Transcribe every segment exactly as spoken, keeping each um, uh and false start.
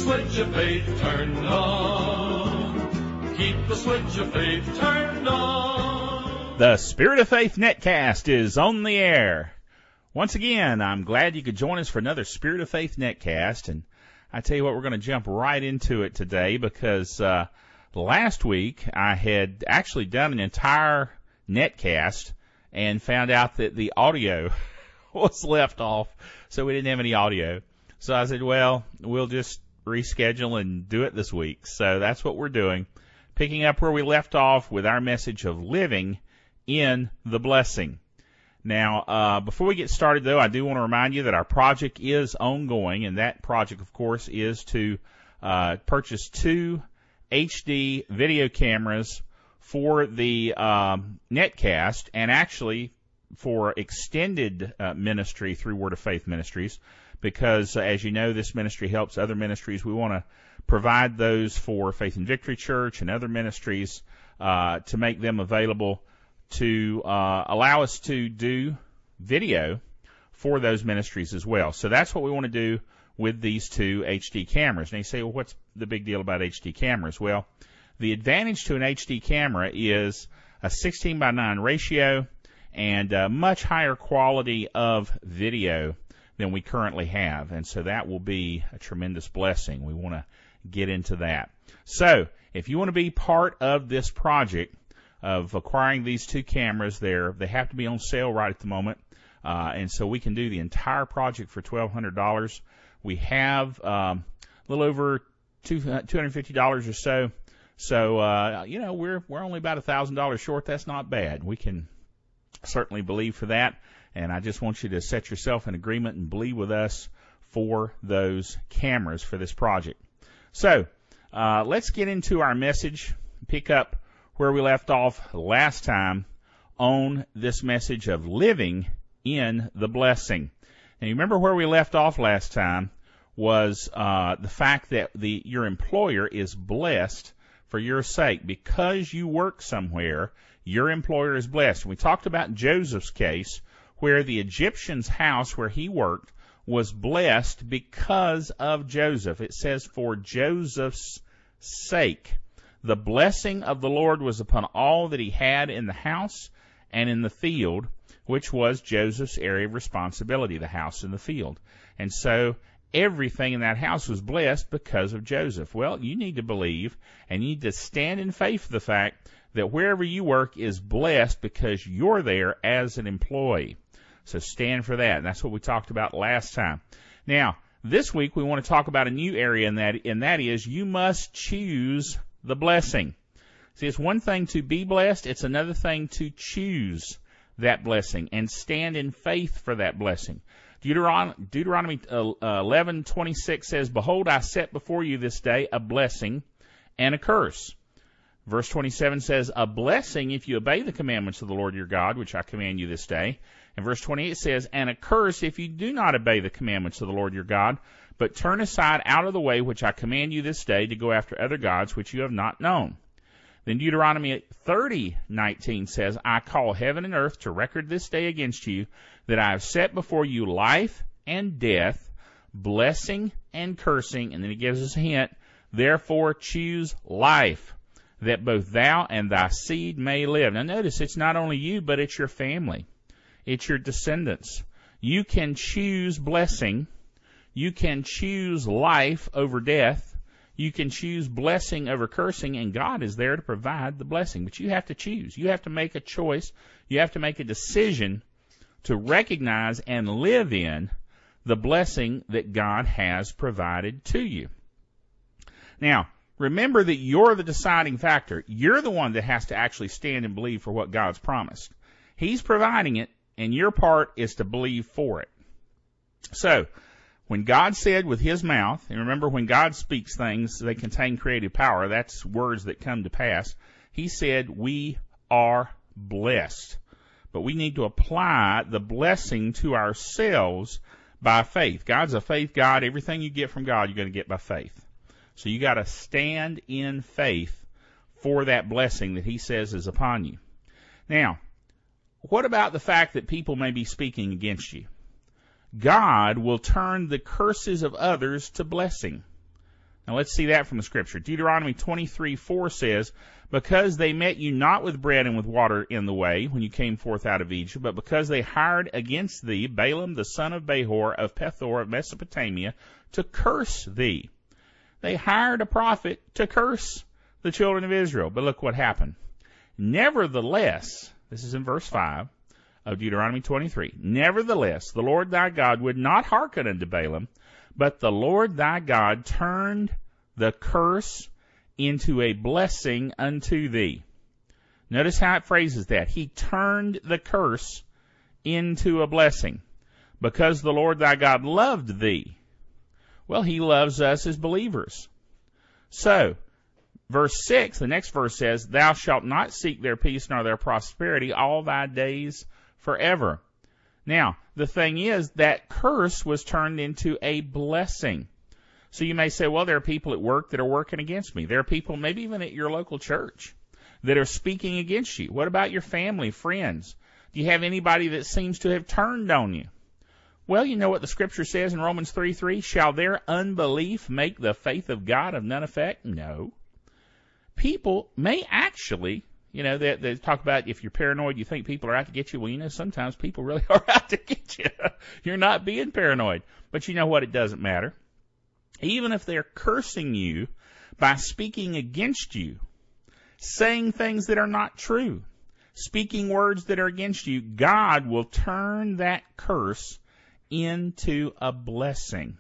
switch of faith turned on. Keep the switch of faith turned on. The Spirit of Faith Netcast is on the air. Once again, I'm glad you could join us for another Spirit of Faith Netcast. And I tell you what, we're going to jump right into it today because uh, last week I had actually done an entire netcast and found out that the audio was left off, so we didn't have any audio. So I said, well, we'll just reschedule and do it this week. So that's what we're doing, picking up where we left off with our message of living in the blessing. Now, uh, before we get started, though, I do want to remind you that our project is ongoing, and that project, of course, is to uh, purchase two H D video cameras for the um, netcast, and actually for extended uh, ministry through Word of Faith Ministries, because, uh, as you know, this ministry helps other ministries. We want to provide those for Faith and Victory Church and other ministries uh, to make them available to uh, allow us to do video for those ministries as well. So that's what we want to do with these two H D cameras. And you say, well, what's the big deal about H D cameras? Well, the advantage to an H D camera is a sixteen by nine ratio and a much higher quality of video than we currently have. And so that will be a tremendous blessing. We want to get into that. So if you want to be part of this project of acquiring these two cameras, there they have to be on sale right at the moment. Uh, and so we can do the entire project for twelve hundred dollars. We have um, a little over two hundred fifty dollars or so. So, uh, you know, we're we're only about one thousand dollars short. That's not bad. We can certainly believe for that. And I just want you to set yourself in agreement and believe with us for those cameras for this project. So uh, let's get into our message, pick up where we left off last time on this message of living in the blessing. And you remember where we left off last time was uh, the fact that the your employer is blessed for your sake. Because you work somewhere, your employer is blessed. And we talked about Joseph's case, where the Egyptian's house where he worked was blessed because of Joseph. It says, for Joseph's sake. The blessing of the Lord was upon all that he had in the house and in the field, which was Joseph's area of responsibility, the house and the field. And so everything in that house was blessed because of Joseph. Well, you need to believe and you need to stand in faith for the fact that wherever you work is blessed because you're there as an employee. So stand for that. And that's what we talked about last time. Now, this week we want to talk about a new area, and that, and that is you must choose the blessing. See, it's one thing to be blessed. It's another thing to choose that blessing and stand in faith for that blessing. Deuteron- Deuteronomy eleven twenty-six says, behold, I set before you this day a blessing and a curse. Verse twenty-seven says, a blessing if you obey the commandments of the Lord your God, which I command you this day. And verse twenty-eight says, and a curse if you do not obey the commandments of the Lord your God, but turn aside out of the way which I command you this day to go after other gods which you have not known. Then Deuteronomy thirty nineteen says, I call heaven and earth to record this day against you, that I have set before you life and death, blessing and cursing. And then he gives us a hint, therefore choose life, that both thou and thy seed may live. Now notice, it's not only you, but it's your family. It's your descendants. You can choose blessing. You can choose life over death. You can choose blessing over cursing, and God is there to provide the blessing. But you have to choose. You have to make a choice. You have to make a decision to recognize and live in the blessing that God has provided to you. Now, remember that you're the deciding factor. You're the one that has to actually stand and believe for what God's promised. He's providing it, and your part is to believe for it. So, when God said with his mouth, and remember when God speaks things, they contain creative power. That's words that come to pass. He said, we are blessed. But we need to apply the blessing to ourselves by faith. God's a faith God. Everything you get from God, you're going to get by faith. So you got to stand in faith for that blessing that he says is upon you. Now, what about the fact that people may be speaking against you? God will turn the curses of others to blessing. Now let's see that from the Scripture. Deuteronomy twenty-three four says, because they met you not with bread and with water in the way when you came forth out of Egypt, but because they hired against thee Balaam the son of Behor of Pethor of Mesopotamia to curse thee. They hired a prophet to curse the children of Israel. But look what happened. Nevertheless, this is in verse five of Deuteronomy twenty-three, nevertheless, the Lord thy God would not hearken unto Balaam, but the Lord thy God turned the curse into a blessing unto thee. Notice how it phrases that. He turned the curse into a blessing. Because the Lord thy God loved thee. Well, he loves us as believers. So, verse six, the next verse says, thou shalt not seek their peace nor their prosperity all thy days forever. Now, the thing is, that curse was turned into a blessing. So you may say, well, there are people at work that are working against me. There are people, maybe even at your local church, that are speaking against you. What about your family, friends? Do you have anybody that seems to have turned on you? Well, you know what the Scripture says in Romans three three? Shall their unbelief make the faith of God of none effect? No. People may actually, you know, they, they talk about if you're paranoid, you think people are out to get you. Well, you know, sometimes people really are out to get you. You're not being paranoid. But you know what? It doesn't matter. Even if they're cursing you by speaking against you, saying things that are not true, speaking words that are against you, God will turn that curse into a blessing.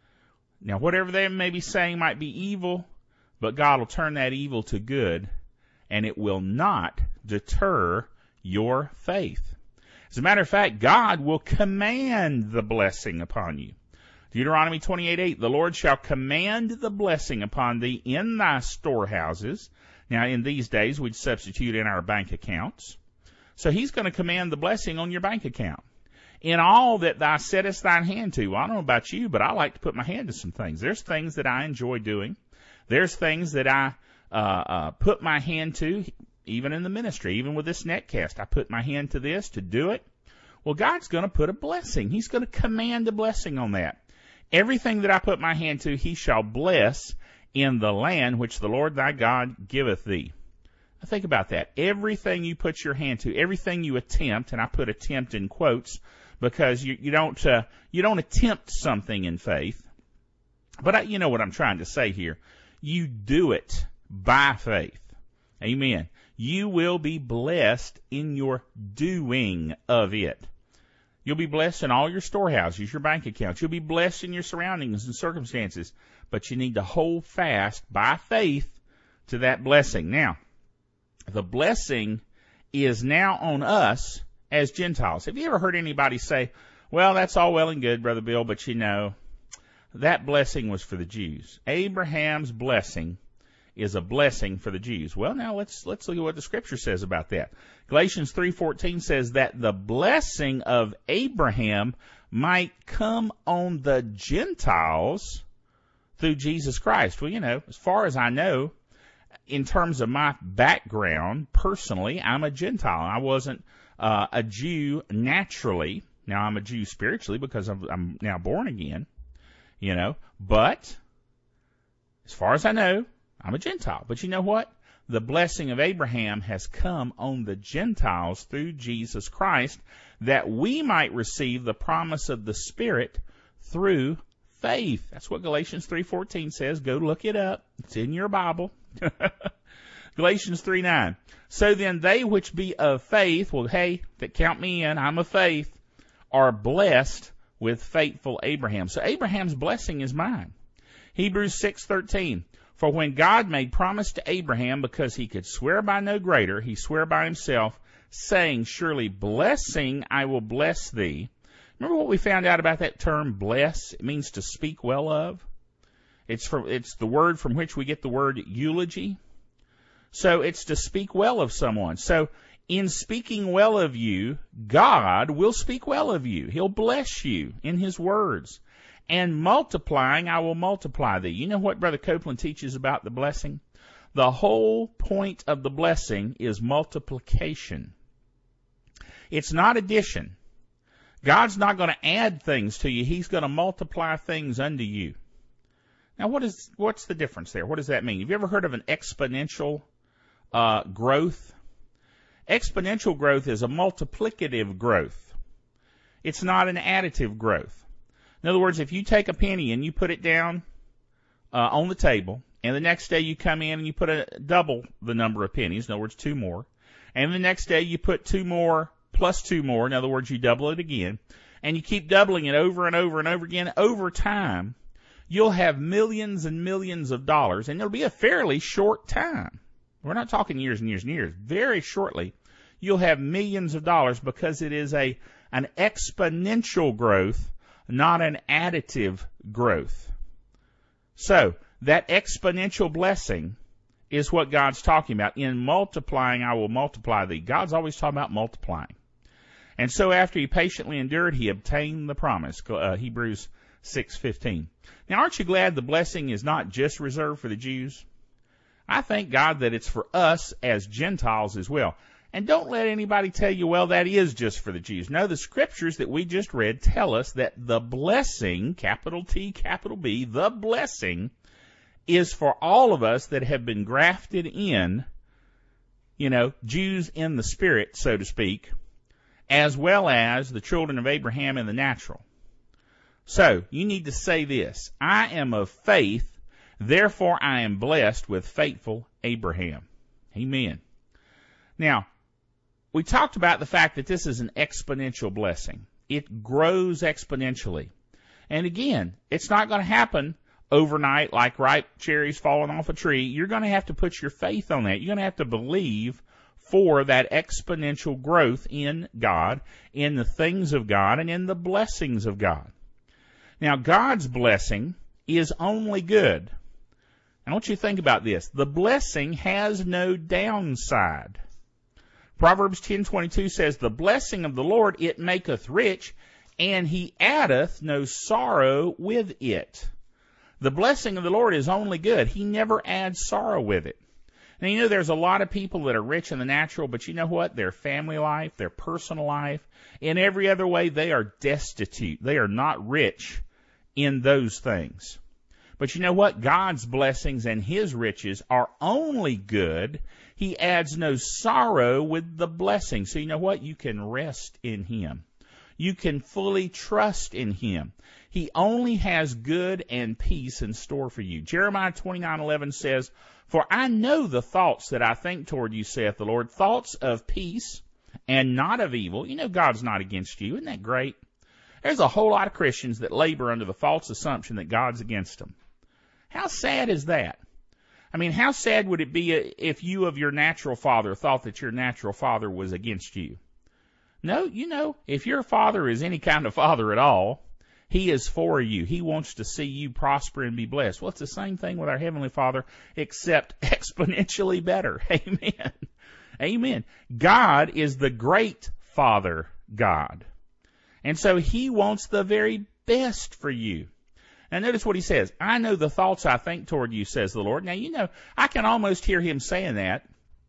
Now, whatever they may be saying might be evil, but God will turn that evil to good, and it will not deter your faith. As a matter of fact, God will command the blessing upon you. Deuteronomy twenty-eight eight, the Lord shall command the blessing upon thee in thy storehouses. Now, in these days, we'd substitute in our bank accounts. So he's going to command the blessing on your bank account. In all that thou settest thine hand to. Well, I don't know about you, but I like to put my hand to some things. There's things that I enjoy doing. There's things that I uh, uh, put my hand to, even in the ministry, even with this netcast. I put my hand to this to do it. Well, God's going to put a blessing. He's going to command a blessing on that. Everything that I put my hand to, he shall bless in the land which the Lord thy God giveth thee. Now think about that. Everything you put your hand to, everything you attempt, and I put attempt in quotes because you, you don't uh, you don't attempt something in faith. But I, you know what I'm trying to say here. You do it by faith. Amen. You will be blessed in your doing of it. You'll be blessed in all your storehouses, your bank accounts. You'll be blessed in your surroundings and circumstances. But you need to hold fast by faith to that blessing. Now, the blessing is now on us as Gentiles. Have you ever heard anybody say, well, that's all well and good, Brother Bill, but you know, that blessing was for the Jews. Abraham's blessing is a blessing for the Jews. Well, now let's let's look at what the Scripture says about that. Galatians three fourteen says that the blessing of Abraham might come on the Gentiles through Jesus Christ. Well, you know, as far as I know, in terms of my background, personally, I'm a Gentile. I wasn't uh, a Jew naturally. Now I'm a Jew spiritually because I'm, I'm now born again, you know. But as far as I know, I'm a Gentile. But you know what? The blessing of Abraham has come on the Gentiles through Jesus Christ, that we might receive the promise of the Spirit through faith. That's what Galatians three fourteen says. Go look it up. It's in your Bible. Galatians three nine. So then they which be of faith, well, hey, that count me in, I'm of faith, are blessed with faithful Abraham. So Abraham's blessing is mine. Hebrews six thirteen. For when God made promise to Abraham, because he could swear by no greater, he sware by himself, saying, surely blessing I will bless thee. Remember what we found out about that term, bless? It means to speak well of. It's from, it's the word from which we get the word eulogy. So it's to speak well of someone. So in speaking well of you, God will speak well of you. He'll bless you in his words. And multiplying, I will multiply thee. You know what Brother Copeland teaches about the blessing? The whole point of the blessing is multiplication. It's not addition. God's not going to add things to you. He's going to multiply things unto you. Now, what is what's the difference there? What does that mean? Have you ever heard of an exponential uh, growth? Exponential growth is a multiplicative growth. It's not an additive growth. In other words, if you take a penny and you put it down uh, on the table, and the next day you come in and you put a double the number of pennies, in other words, two more, and the next day you put two more plus two more, in other words, you double it again, and you keep doubling it over and over and over again, over time, you'll have millions and millions of dollars, and it'll be a fairly short time. We're not talking years and years and years. Very shortly, you'll have millions of dollars because it is a an exponential growth, not an additive growth. So, that exponential blessing is what God's talking about. In multiplying, I will multiply thee. God's always talking about multiplying. And so after he patiently endured, he obtained the promise, uh, Hebrews six fifteen. Now, aren't you glad the blessing is not just reserved for the Jews? I thank God that it's for us as Gentiles as well. And don't let anybody tell you, well, that is just for the Jews. No, the scriptures that we just read tell us that the blessing, capital T, capital B, the blessing is for all of us that have been grafted in, you know, Jews in the spirit, so to speak, as well as the children of Abraham in the natural. So, you need to say this: I am of faith, therefore I am blessed with faithful Abraham. Amen. Now, we talked about the fact that this is an exponential blessing. It grows exponentially. And again, it's not going to happen overnight like ripe cherries falling off a tree. You're going to have to put your faith on that. You're going to have to believe for that exponential growth in God, in the things of God, and in the blessings of God. Now, God's blessing is only good. I want you to think about this. The blessing has no downside. Proverbs ten twenty-two says, the blessing of the Lord, it maketh rich, and he addeth no sorrow with it. The blessing of the Lord is only good. He never adds sorrow with it. Now, you know, there's a lot of people that are rich in the natural, but you know what? Their family life, their personal life, in every other way, they are destitute. They are not rich in those things. But you know what? God's blessings and his riches are only good. He adds no sorrow with the blessing. So you know what? You can rest in him. You can fully trust in him. He only has good and peace in store for you. Jeremiah twenty-nine eleven says, for I know the thoughts that I think toward you, saith the Lord, thoughts of peace and not of evil. You know God's not against you. Isn't that great? There's a whole lot of Christians that labor under the false assumption that God's against them. How sad is that? I mean, how sad would it be if you of your natural father thought that your natural father was against you? No, you know, if your father is any kind of father at all, he is for you. He wants to see you prosper and be blessed. Well, it's the same thing with our Heavenly Father, except exponentially better. Amen. Amen. God is the great Father God. And so he wants the very best for you. Now notice what he says. I know the thoughts I think toward you, says the Lord. Now, you know, I can almost hear him saying that,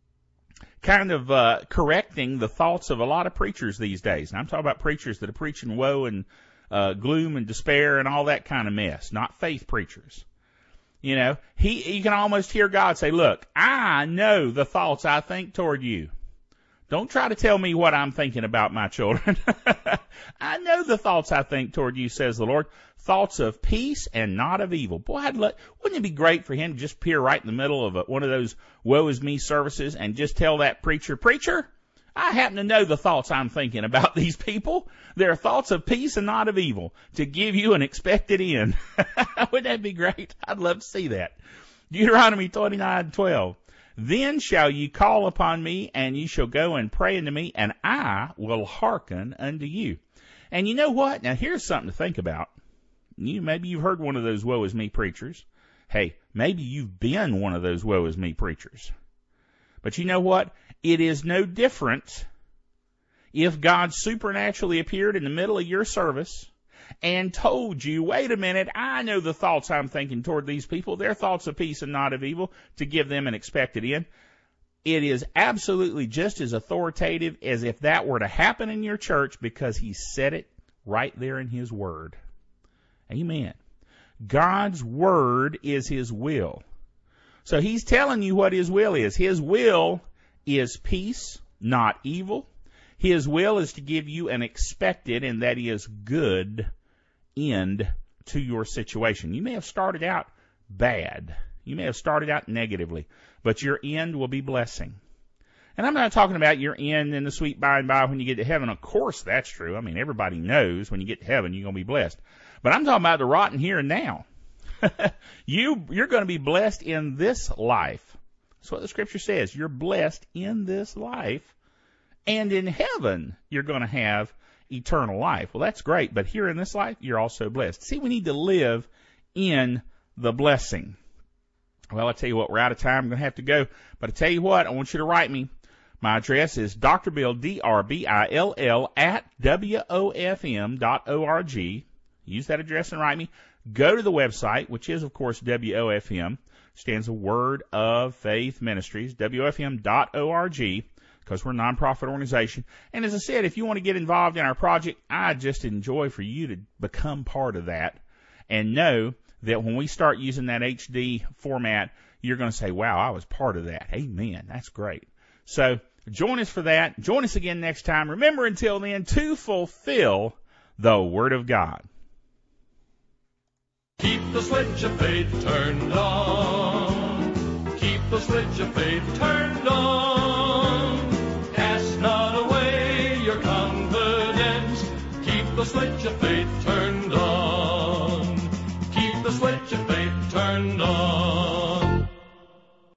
kind of uh, correcting the thoughts of a lot of preachers these days. And I'm talking about preachers that are preaching woe and uh, gloom and despair and all that kind of mess, not faith preachers. You know, he, you can almost hear God say, look, I know the thoughts I think toward you. Don't try to tell me what I'm thinking about, my children. I know the thoughts I think toward you, says the Lord. Thoughts of peace and not of evil. Boy, I'd let, wouldn't it be great for him to just appear right in the middle of a, one of those woe is me services and just tell that preacher, preacher, I happen to know the thoughts I'm thinking about these people. They're thoughts of peace and not of evil, to give you an expected end. Wouldn't that be great? I'd love to see that. Deuteronomy twenty-nine twelve. Then shall ye call upon me, and ye shall go and pray unto me, and I will hearken unto you. And you know what? Now here's something to think about. You, maybe you've heard one of those woe is me preachers. Hey, maybe you've been one of those woe is me preachers. But you know what? It is no different if God supernaturally appeared in the middle of your service and told you, wait a minute, I know the thoughts I'm thinking toward these people. They're thoughts of peace and not of evil, to give them an expected end. It is absolutely just as authoritative as if that were to happen in your church, because he said it right there in his word. Amen. God's word is his will. So he's telling you what his will is. His will is peace, not evil. His will is to give you an expected, and that is good, end to your situation. You may have started out bad. You may have started out negatively, but your end will be blessing. And I'm not talking about your end in the sweet by and by when you get to heaven. Of course that's true. I mean, everybody knows when you get to heaven you're going to be blessed. But I'm talking about the rotten here and now. you, you're going to be blessed in this life. That's what the Scripture says. You're blessed in this life. And in heaven, you're going to have eternal life. Well, that's great. But here in this life, you're also blessed. See, we need to live in the blessing. Well, I tell you what, we're out of time. I'm going to have to go. But I tell you what, I want you to write me. My address is D R Bill, D R B I L L, at W O F M dot org. Use that address and write me. Go to the website, which is, of course, W O F M. Stands for Word of Faith Ministries, W O F M dot org, because we're a nonprofit organization. And as I said, if you want to get involved in our project, I just enjoy for you to become part of that and know that when we start using that H D format, you're going to say, wow, I was part of that. Amen. That's great. So join us for that. Join us again next time. Remember, until then, to fulfill the Word of God. Keep the switch of faith turned on. Keep the switch of faith turned on.